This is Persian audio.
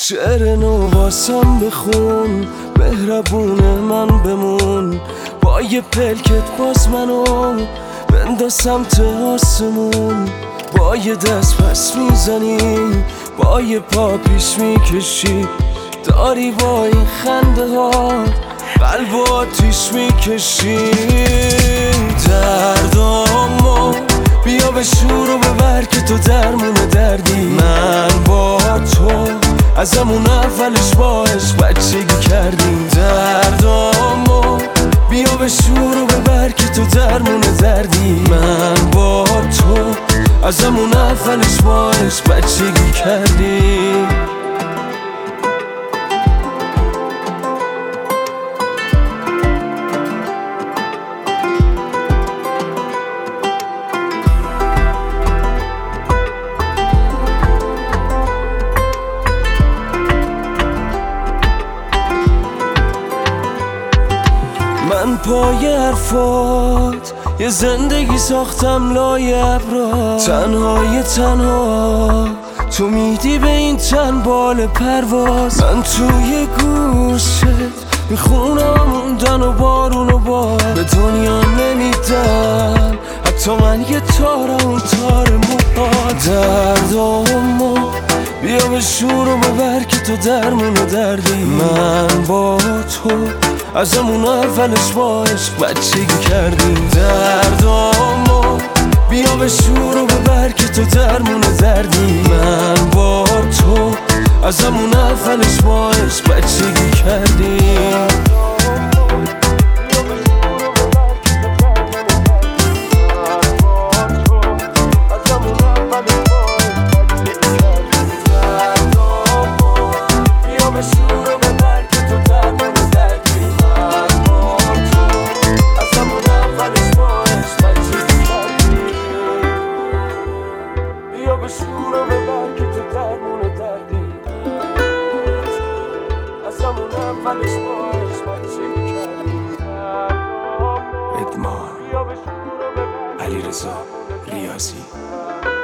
شعر نو واسم بخون، مهربون من بمون، با یه پلکت باز منو بنداز سمت آسمون. با یه دست پس میزنی، با یه پا پیش میکشی، داری با این خنده ها قلب و آتیش میکشی. دردامو بیا به شور و ببر که تو درمون دردی. من با تو از همون اولش با عشق بچگی کردیم. دردامو بیا به شور و ببر که تو درمون دردی. من با تو از همون اولش با عشق بچگی کردیم. من پای حرفات یه زندگی ساختم لای ابرا. تنها تو میدی به این تن بال پرواز. من توی گوشت میخونم موندن و بارون و باد. به دنیا نمیدم حتی من یه تارم اون تار موها. دردامو بیا به شور و ببر که تو درمون دردی. من با تو از همون اولش با عشق بچگی کردیم. دردامو بیا به شور و ببر که تو درمون دردی. من با تو از همون اولش با عشق بچگی کردیم. ادمان علیرضا ریاضی